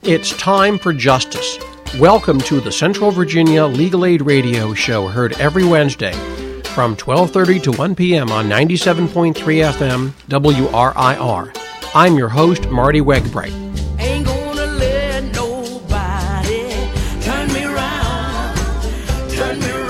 It's time for justice. Welcome to the Central Virginia Legal Aid Radio Show, heard every Wednesday from 12:30 to 1 p.m. on 97.3 FM WRIR. I'm your host, Marty Wegbright. Ain't gonna let nobody turn me around, turn me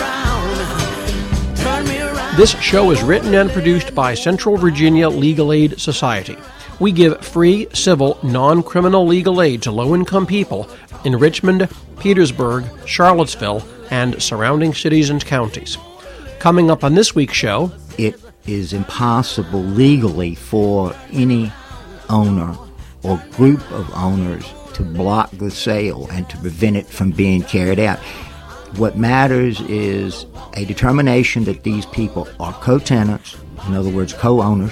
around, turn me around. This show is written and produced by Central Virginia Legal Aid Society. We give free, civil, non-criminal legal aid to low-income people in Richmond, Petersburg, Charlottesville, and surrounding cities and counties. Coming up on this week's show, it is impossible legally for any owner or group of owners to block the sale and to prevent it from being carried out. What matters is a determination that these people are co-tenants, in other words, co-owners,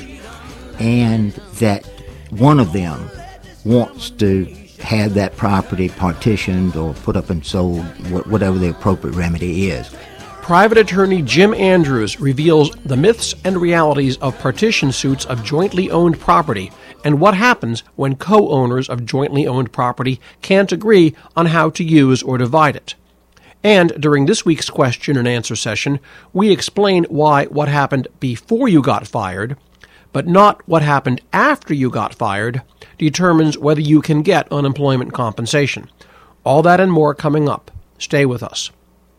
and that one of them wants to have that property partitioned or put up and sold, whatever the appropriate remedy is. Private attorney Jim Andrews reveals the myths and realities of partition suits of jointly owned property and what happens when co-owners of jointly owned property can't agree on how to use or divide it. And during this week's question and answer session, we explain why what happened before you got fired, but not what happened after you got fired, determines whether you can get unemployment compensation. All that and more coming up. Stay with us.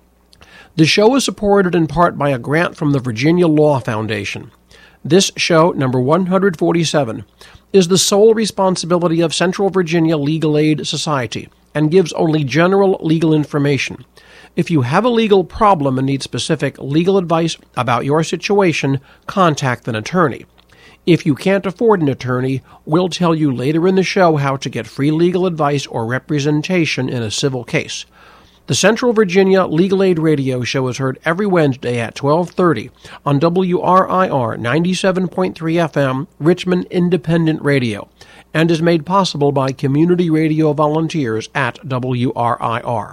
The show is supported in part by a grant from the Virginia Law Foundation. This show, number 147, is the sole responsibility of Central Virginia Legal Aid Society and gives only general legal information. If you have a legal problem and need specific legal advice about your situation, contact an attorney. If you can't afford an attorney, we'll tell you later in the show how to get free legal advice or representation in a civil case. The Central Virginia Legal Aid Radio Show is heard every Wednesday at 12:30 on WRIR 97.3 FM, Richmond Independent Radio, and is made possible by community radio volunteers at WRIR.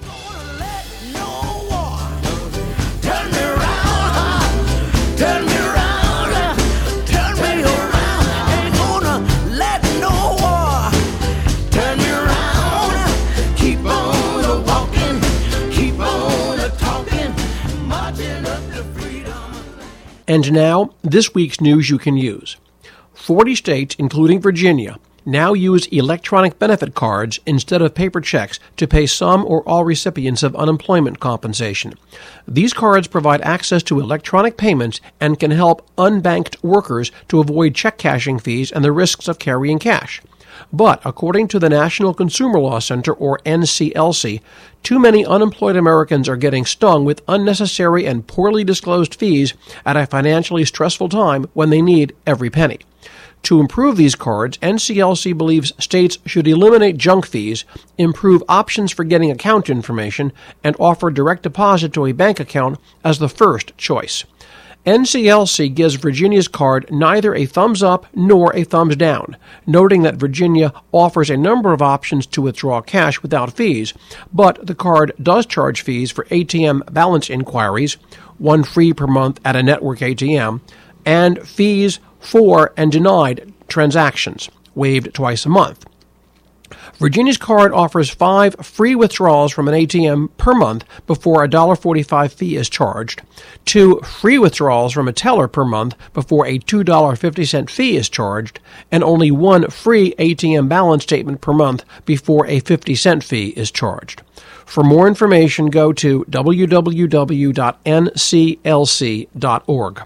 And now, this week's news you can use. 40 states, including Virginia, now use electronic benefit cards instead of paper checks to pay some or all recipients of unemployment compensation. These cards provide access to electronic payments and can help unbanked workers to avoid check cashing fees and the risks of carrying cash. But, according to the National Consumer Law Center, or NCLC, too many unemployed Americans are getting stung with unnecessary and poorly disclosed fees at a financially stressful time when they need every penny. To improve these cards, NCLC believes states should eliminate junk fees, improve options for getting account information, and offer direct deposit to a bank account as the first choice. NCLC gives Virginia's card neither a thumbs up nor a thumbs down, noting that Virginia offers a number of options to withdraw cash without fees, but the card does charge fees for ATM balance inquiries, one free per month at a network ATM, and fees for and denied transactions, waived twice a month. Virginia's card offers 5 free withdrawals from an ATM per month before a $1.45 fee is charged, 2 free withdrawals from a teller per month before a $2.50 fee is charged, and only 1 free ATM balance statement per month before a 50-cent fee is charged. For more information, go to www.nclc.org.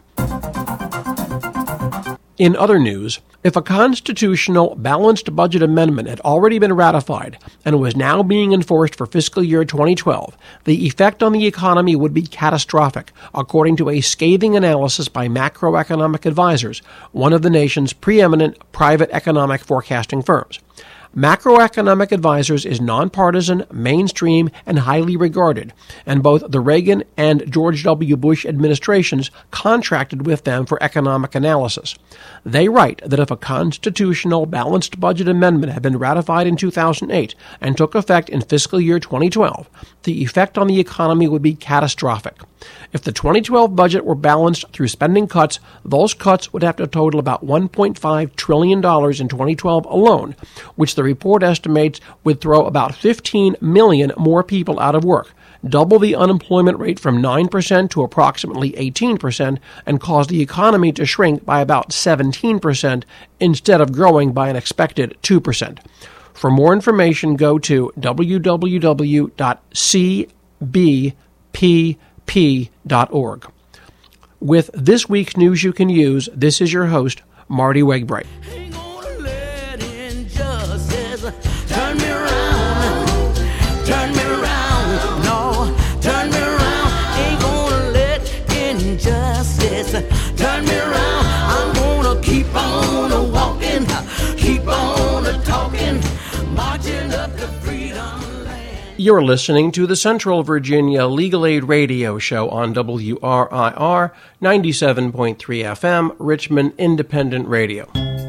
In other news, if a constitutional balanced budget amendment had already been ratified and was now being enforced for fiscal year 2012, the effect on the economy would be catastrophic, according to a scathing analysis by Macroeconomic Advisors, one of the nation's preeminent private economic forecasting firms. Macroeconomic Advisors is nonpartisan, mainstream, and highly regarded, and both the Reagan and George W. Bush administrations contracted with them for economic analysis. They write that if a constitutional balanced budget amendment had been ratified in 2008 and took effect in fiscal year 2012, the effect on the economy would be catastrophic. If the 2012 budget were balanced through spending cuts, those cuts would have to total about $1.5 trillion in 2012 alone, which the report estimates would throw about 15 million more people out of work, double the unemployment rate from 9% to approximately 18%, and cause the economy to shrink by about 17% instead of growing by an expected 2%. For more information, go to www.cbpp.org. With this week's news you can use, this is your host, Marty Wegbright. Ain't gonna let injustice turn me around, turn me around, no, turn me around. Ain't gonna let injustice turn me around. I'm gonna keep on walking, keep on talking, marching up to freedom land. You're listening to the Central Virginia Legal Aid Radio Show on WRIR 97.3 FM, Richmond Independent Radio.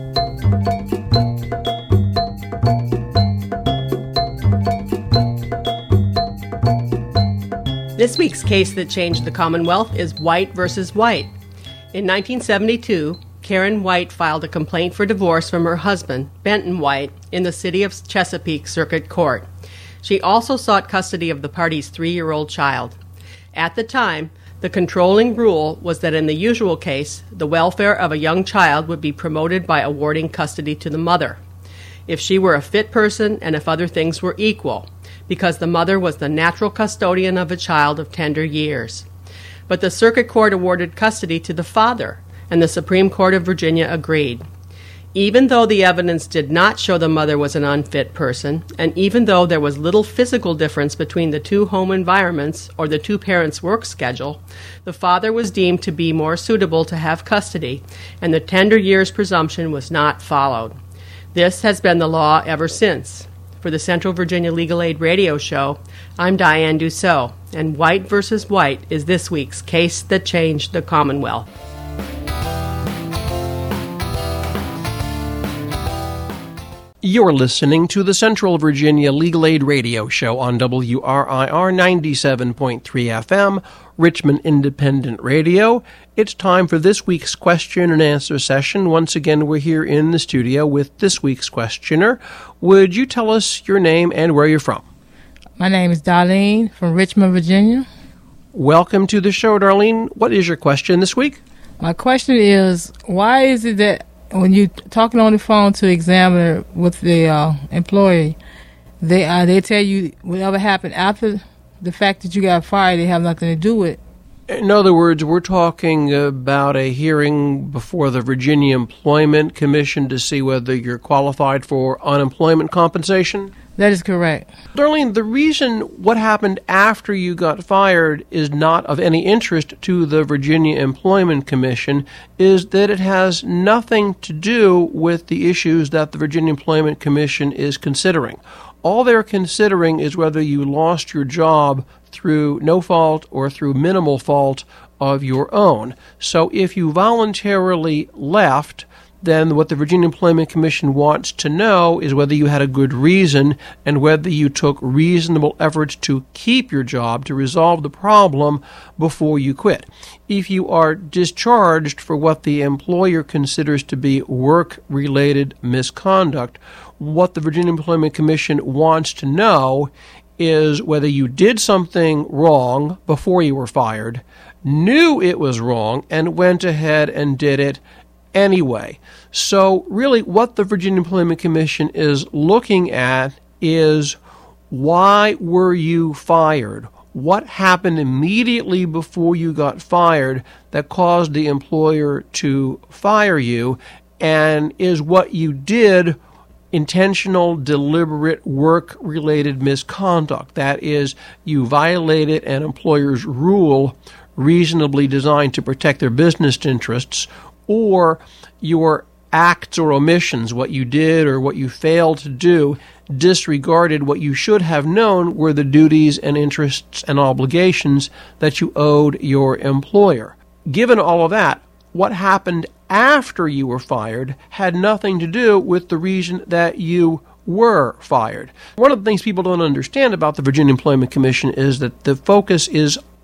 This week's case that changed the Commonwealth is White versus White. In 1972, Karen White filed a complaint for divorce from her husband, Benton White, in the City of Chesapeake Circuit Court. She also sought custody of the party's 3-year-old child. At the time, the controlling rule was that in the usual case, the welfare of a young child would be promoted by awarding custody to the mother, if she were a fit person and if other things were equal, because the mother was the natural custodian of a child of tender years. But the Circuit Court awarded custody to the father, and the Supreme Court of Virginia agreed. Even though the evidence did not show the mother was an unfit person, and even though there was little physical difference between the two home environments or the two parents' work schedule, the father was deemed to be more suitable to have custody, and the tender years presumption was not followed. This has been the law ever since. For the Central Virginia Legal Aid Radio Show, I'm Diane Dussault, and White versus White is this week's case that changed the Commonwealth. You're listening to the Central Virginia Legal Aid Radio Show on WRIR 97.3 FM, Richmond Independent Radio. It's time for this week's question and answer session. Once again, we're here in the studio with this week's questioner. Would you tell us your name and where you're from? My name is Darlene from Richmond, Virginia. Welcome to the show, Darlene. What is your question this week? My question is, why is it that when you're talking on the phone to examiner with the employee, they tell you whatever happened after the fact that you got fired, they have nothing to do with it? In other words, we're talking about a hearing before the Virginia Employment Commission to see whether you're qualified for unemployment compensation? That is correct. Darlene, the reason what happened after you got fired is not of any interest to the Virginia Employment Commission is that it has nothing to do with the issues that the Virginia Employment Commission is considering. All they're considering is whether you lost your job through no fault or through minimal fault of your own. So if you voluntarily left, then what the Virginia Employment Commission wants to know is whether you had a good reason and whether you took reasonable efforts to keep your job, to resolve the problem before you quit. If you are discharged for what the employer considers to be work-related misconduct, what the Virginia Employment Commission wants to know is whether you did something wrong before you were fired, knew it was wrong, and went ahead and did it anyway. So really what the Virginia Employment Commission is looking at is, why were you fired? What happened immediately before you got fired that caused the employer to fire you? And is what you did intentional, deliberate, work-related misconduct? That is, you violated an employer's rule reasonably designed to protect their business interests, or your acts or omissions, what you did or what you failed to do, disregarded what you should have known were the duties and interests and obligations that you owed your employer. Given all of that, what happened after you were fired had nothing to do with the reason that you were fired. One of the things people don't understand about the Virginia Employment Commission is that the focus is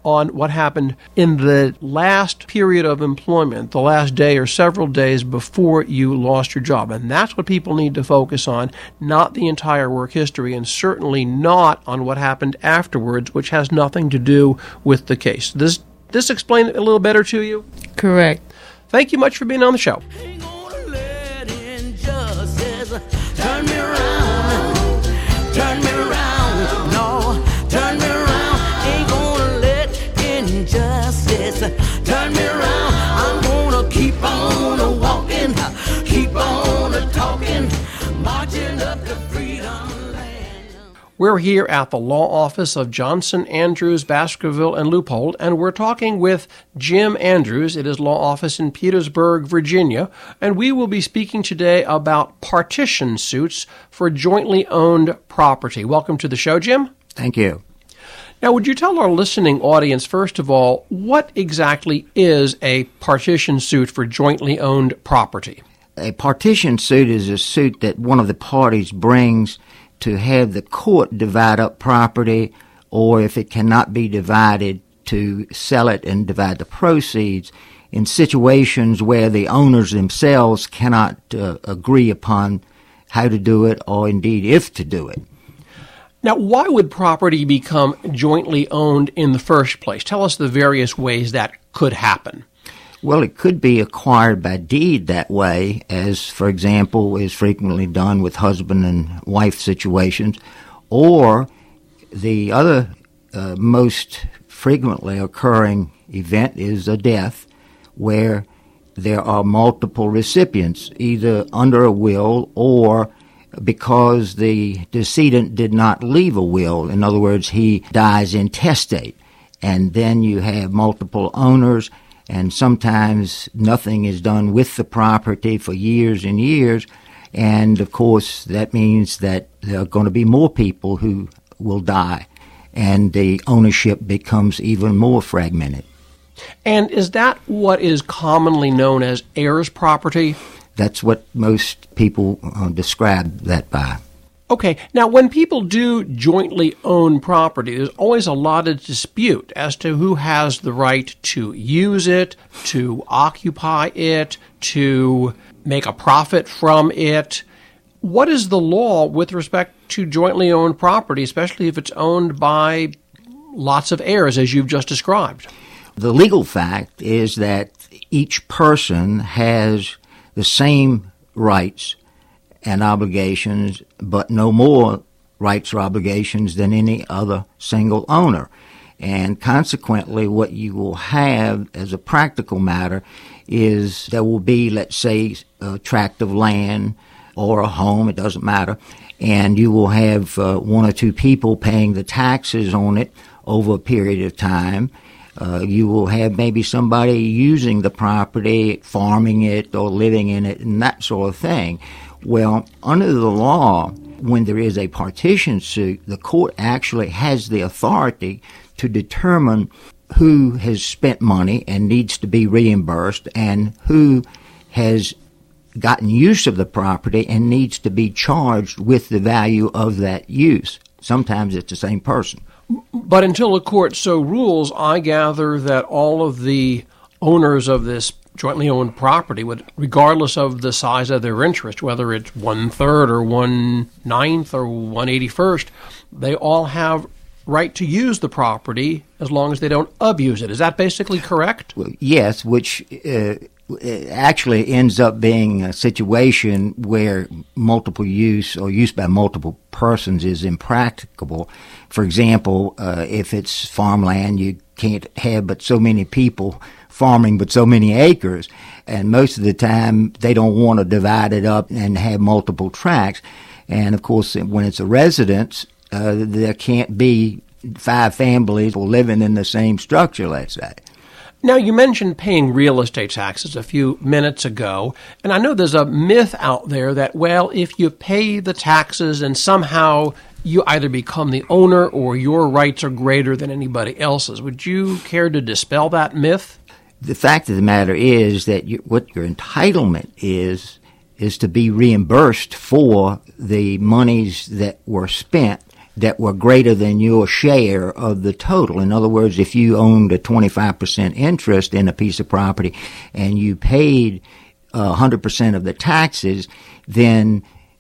on what happened in the last period of employment, the last day or several days before you lost your job. And that's what people need to focus on, not the entire work history, and certainly not on what happened afterwards, which has nothing to do with the case. Does this explain it a little better to you? Correct. Thank you much for being on the show. Ain't gonna let injustice turn me around, turn me around, no, turn me around. Ain't gonna let injustice turn me around. I'm gonna keep on walking, keep on talking, marching up to freedom land. We're here at the law office of Johnson, Andrews, Baskerville, and Leupold, and we're talking with Jim Andrews at his law office in Petersburg, Virginia, and we will be speaking today about partition suits for jointly owned property. Welcome to the show, Jim. Thank you. Now, would you tell our listening audience, first of all, what exactly is a partition suit for jointly owned property? A partition suit is a suit that one of the parties brings to have the court divide up property, or if it cannot be divided, to sell it and divide the proceeds in situations where the owners themselves cannot agree upon how to do it, or indeed if to do it. Now, why would property become jointly owned in the first place? Tell us the various ways that could happen. Well, it could be acquired by deed that way, as, for example, is frequently done with husband and wife situations, or the other most frequently occurring event is a death, where there are multiple recipients, either under a will or because the decedent did not leave a will. In other words, he dies intestate, and then you have multiple owners, and sometimes nothing is done with the property for years and years, and of course that means that there are going to be more people who will die, and the ownership becomes even more fragmented. And is that what is commonly known as heirs property? That's what most people describe that by. Okay, now when people do jointly own property, there's always a lot of dispute as to who has the right to use it, to occupy it, to make a profit from it. What is the law with respect to jointly owned property, especially if it's owned by lots of heirs, as you've just described? The legal fact is that each person has the same rights and obligations, but no more rights or obligations than any other single owner. And consequently, what you will have as a practical matter is there will be, let's say, a tract of land or a home, it doesn't matter, and you will have one or two people paying the taxes on it over a period of time. You will have maybe somebody using the property, farming it or living in it, and that sort of thing. Well, under the law, when there is a partition suit, the court actually has the authority to determine who has spent money and needs to be reimbursed and who has gotten use of the property and needs to be charged with the value of that use. Sometimes it's the same person. But until the court so rules, I gather that all of the owners of this jointly owned property would, regardless of the size of their interest, whether it's 1/3 or 1/9 or 1/81st, they all have right to use the property as long as they don't abuse it. Is that basically correct? Well, yes, which actually ends up being a situation where multiple use or use by multiple persons is impracticable. For example, if it's farmland, you can't have but so many people farming but so many acres, and most of the time they don't want to divide it up and have multiple tracts. And of course, when it's a residence, there can't be 5 families living in the same structure, let's say. Now, you mentioned paying real estate taxes a few minutes ago, and I know there's a myth out there that, well, if you pay the taxes and somehow you either become the owner or your rights are greater than anybody else's. Would you care to dispel that myth? The fact of the matter is that what your entitlement is to be reimbursed for the monies that were spent that were greater than your share of the total. In other words, if you owned a 25% interest in a piece of property and you paid 100% of the taxes, then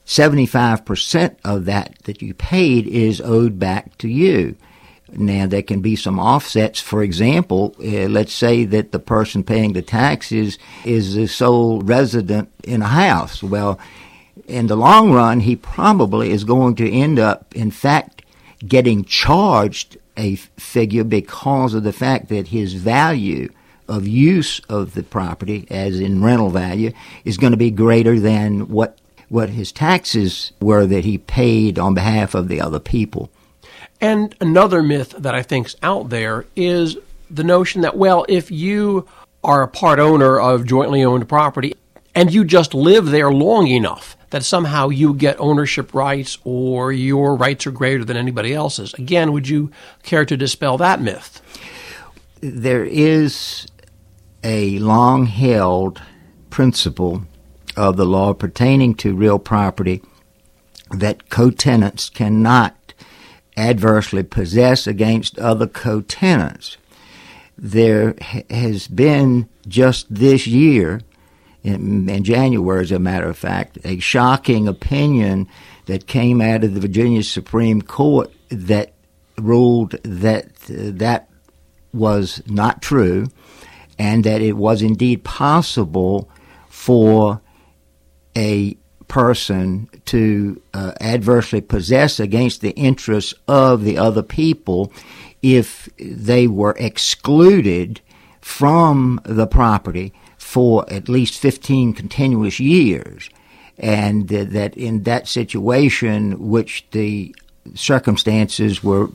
75% of that you paid is owed back to you. Now, there can be some offsets. For example, let's say that the person paying the taxes is the sole resident in a house. Well, in the long run, he probably is going to end up, in fact, getting charged a figure because of the fact that his value of use of the property, as in rental value, is going to be greater than what his taxes were that he paid on behalf of the other people. And another myth that I think's out there is the notion that, well, if you are a part owner of jointly owned property and you just live there long enough that somehow you get ownership rights or your rights are greater than anybody else's. Again, would you care to dispel that myth? There is a long-held principle of the law pertaining to real property that co-tenants cannot adversely possess against other co-tenants. There has been just this year, in January, as a matter of fact, a shocking opinion that came out of the Virginia Supreme Court that ruled that that was not true and that it was indeed possible for a person to adversely possess against the interests of the other people if they were excluded from the property for at least 15 continuous years, and that in that situation, which the circumstances were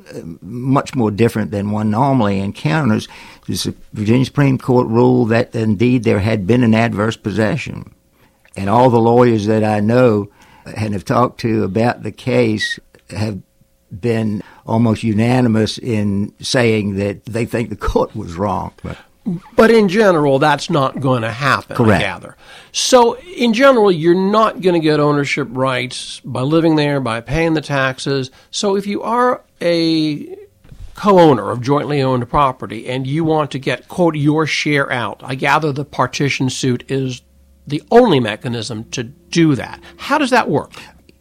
much more different than one normally encounters, the Virginia Supreme Court ruled that indeed there had been an adverse possession. And all the lawyers that I know and have talked to about the case have been almost unanimous in saying that they think the court was wrong. But in general, that's not going to happen, Correct. I gather. So in general, you're not going to get ownership rights by living there, by paying the taxes. So if you are a co-owner of jointly owned property and you want to get, quote, your share out, I gather the partition suit is the only mechanism to do that. How does that work?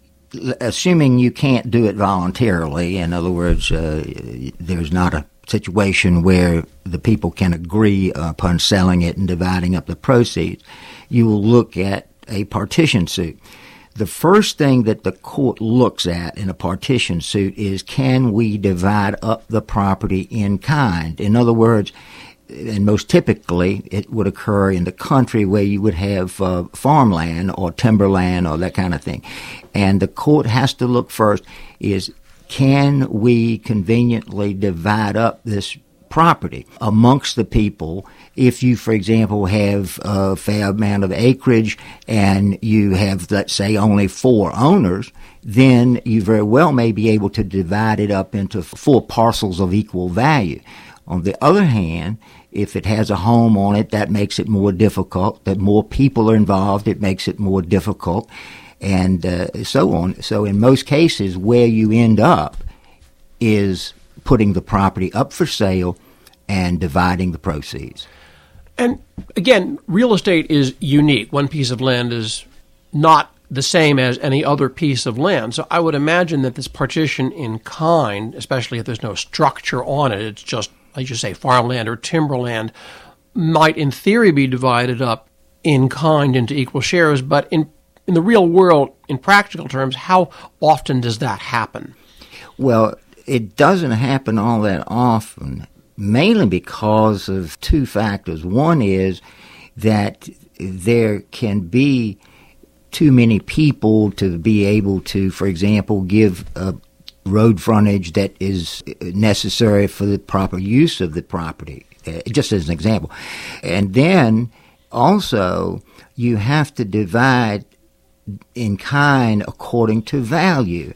Assuming you can't do it voluntarily, in other words, there's not a situation where the people can agree upon selling it and dividing up the proceeds, you will look at a partition suit. The first thing that the court looks at in a partition suit is, can we divide up the property in kind? In other words, and most typically it would occur in the country where you would have farmland or timberland or that kind of thing. And the court has to look first is, can we conveniently divide up this property amongst the people? If you, for example, have a fair amount of acreage and you have, let's say, only 4 owners, then you very well may be able to divide it up into 4 parcels of equal value. On the other hand, if it has a home on it, that makes it more difficult. That more people are involved, it makes it more difficult, and so on. So in most cases, where you end up is putting the property up for sale and dividing the proceeds. And again, real estate is unique. One piece of land is not the same as any other piece of land. So I would imagine that this partition in kind, especially if there's no structure on it, it's just, like you say, farmland or timberland, might in theory be divided up in kind into equal shares. But in the real world, in practical terms, how often does that happen? Well, it doesn't happen all that often, mainly because of 2 factors. One is that there can be too many people to be able to, for example, give a road frontage that is necessary for the proper use of the property, just as an example. And then also you have to divide in kind according to value.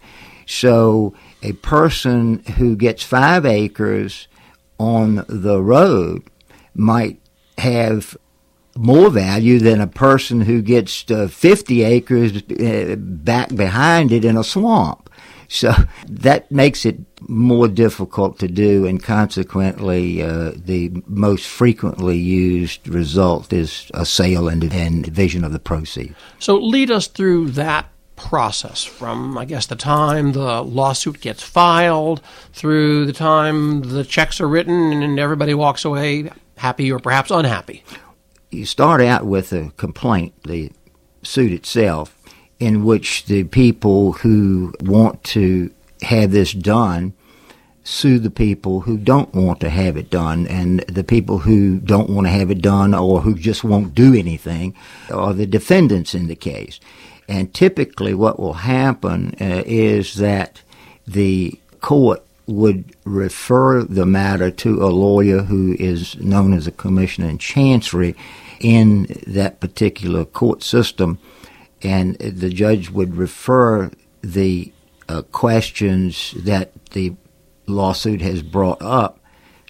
So a person who gets 5 acres on the road might have more value than a person who gets 50 acres back behind it in a swamp. So that makes it more difficult to do, and consequently, the most frequently used result is a sale and division of the proceeds. So lead us through that process from, I guess, the time the lawsuit gets filed through the time the checks are written and everybody walks away happy or perhaps unhappy. You start out with a complaint, the suit itself, in which the people who want to have this done sue the people who don't want to have it done, and the people who don't want to have it done or who just won't do anything are the defendants in the case. And typically what will happen is that the court would refer the matter to a lawyer who is known as a commissioner in chancery in that particular court system, and the judge would refer the questions that the lawsuit has brought up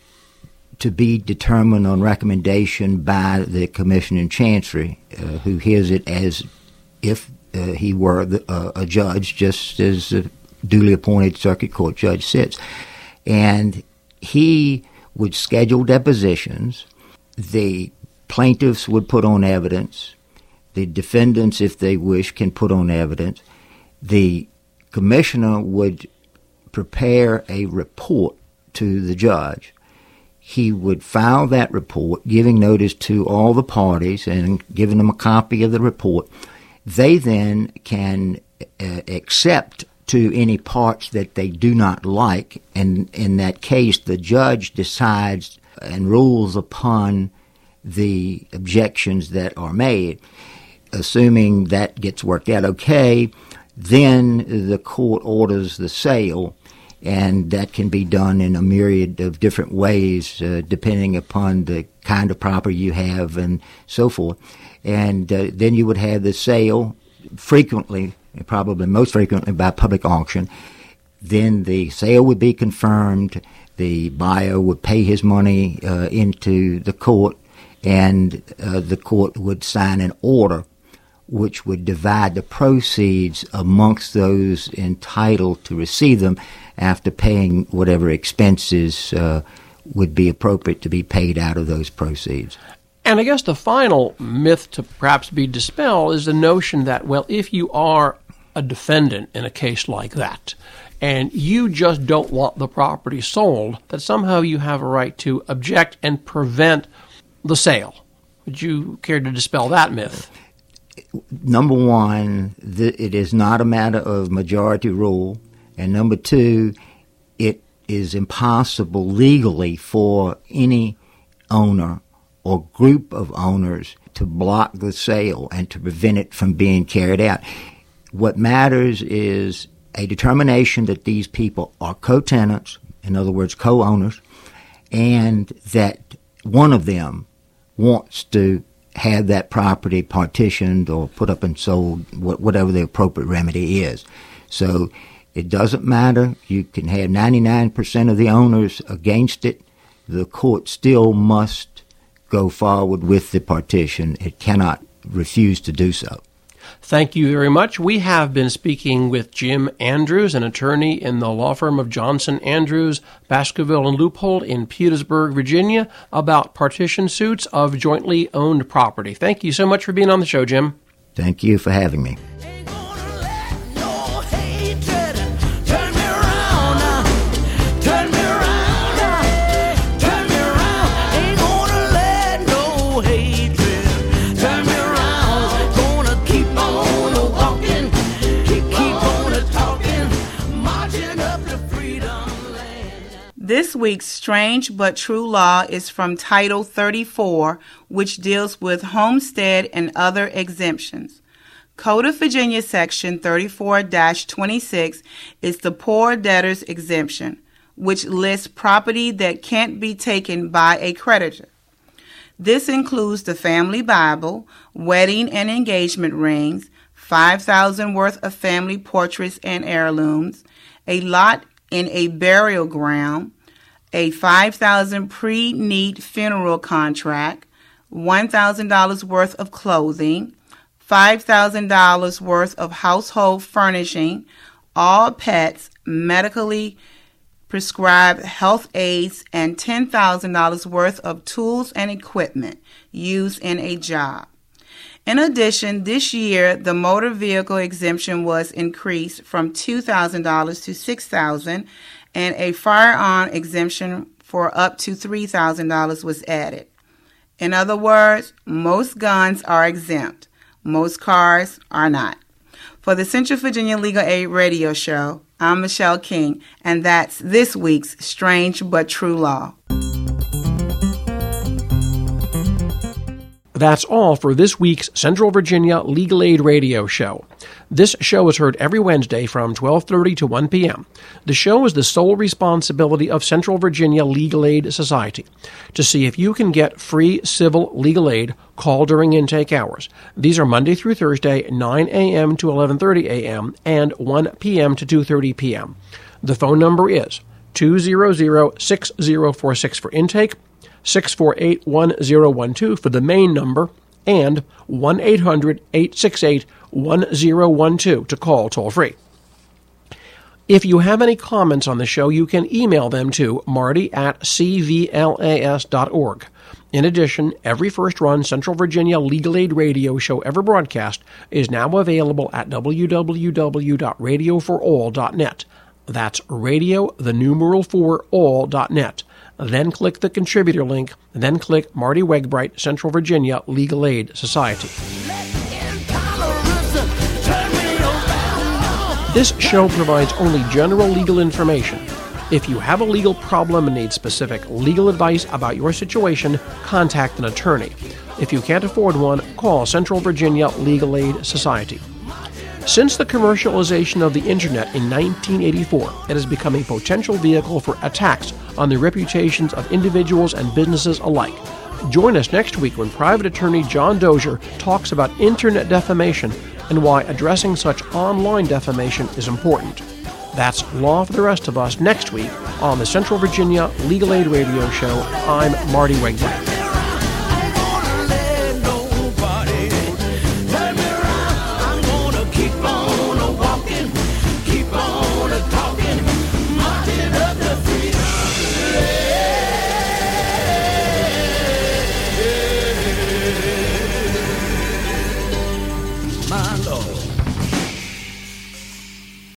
to be determined on recommendation by the commissioner in chancery, who hears it as if he were a judge, just as a duly appointed circuit court judge sits. And he would schedule depositions. The plaintiffs would put on evidence. The defendants, if they wish, can put on evidence. The commissioner would prepare a report to the judge. He would file that report, giving notice to all the parties and giving them a copy of the report. They then can accept to any parts that they do not like, and in that case, the judge decides and rules upon the objections that are made. Assuming that gets worked out okay, then the court orders the sale, and that can be done in a myriad of different ways, depending upon the kind of property you have and so forth. And then you would have the sale, frequently, probably most frequently by public auction. Then the sale would be confirmed, the buyer would pay his money into the court, and the court would sign an order which would divide the proceeds amongst those entitled to receive them after paying whatever expenses would be appropriate to be paid out of those proceeds. And I guess the final myth to perhaps be dispelled is the notion that, well, if you are a defendant in a case like that, and you just don't want the property sold, that somehow you have a right to object and prevent the sale. Would you care to dispel that myth? Number one, it is not a matter of majority rule. And number two, it is impossible legally for any owner or group of owners to block the sale and to prevent it from being carried out. What matters is a determination that these people are co-tenants, in other words, co-owners, and that one of them wants to have that property partitioned or put up and sold, whatever the appropriate remedy is. So it doesn't matter. You can have 99% of the owners against it. The court still must go forward with the partition. It cannot refuse to do so. Thank you very much. We have been speaking with Jim Andrews, an attorney in the law firm of Johnson Andrews, Baskerville and Leupold in Petersburg, Virginia, about partition suits of jointly owned property. Thank you so much for being on the show, Jim. Thank you for having me. Ain't gonna let no hatred turn me around, turn me around, turn me around. Ain't gonna let no hatred turn me around. Gonna keep on walking, keep on talking, marching up to freedom land. This week's Strange But True Law is from Title 34, which deals with homestead and other exemptions. Code of Virginia Section 34-26 is the poor debtor's exemption, which lists property that can't be taken by a creditor. This includes the family Bible, wedding and engagement rings, $5,000 worth of family portraits and heirlooms, a lot in a burial ground, a $5,000 pre-need funeral contract, $1,000 worth of clothing, $5,000 worth of household furnishing, all pets, medically prescribed health aids, and $10,000 worth of tools and equipment used in a job. In addition, this year, the motor vehicle exemption was increased from $2,000 to $6,000, and a firearm exemption for up to $3,000 was added. In other words, most guns are exempt. Most cars are not. For the Central Virginia Legal Aid Radio Show, I'm Michelle King, and that's this week's Strange But True Law. That's all for this week's Central Virginia Legal Aid Radio Show. This show is heard every Wednesday from 12:30 to 1 p.m. The show is the sole responsibility of Central Virginia Legal Aid Society. To see if you can get free civil legal aid, call during intake hours. These are Monday through Thursday, 9 a.m. to 11:30 a.m. and 1 p.m. to 2:30 p.m. The phone number is 200-6046 for intake, 648-1012 for the main number, and 1-800-868-1012 to call toll-free. If you have any comments on the show, you can email them to marty@cvlas.org. In addition, every first-run Central Virginia Legal Aid radio show ever broadcast is now available at www.radioforall.net. That's radio, the numeral 4, all.net. Then click the contributor link, then click Marty Wegbright, Central Virginia Legal Aid Society. This show provides only general legal information. If you have a legal problem and need specific legal advice about your situation, contact an attorney. If you can't afford one, call Central Virginia Legal Aid Society. Since the commercialization of the Internet in 1984, it has become a potential vehicle for attacks on the reputations of individuals and businesses alike. Join us next week when private attorney John Dozier talks about Internet defamation and why addressing such online defamation is important. That's Law for the Rest of Us next week on the Central Virginia Legal Aid Radio Show. I'm Marty Wegbright.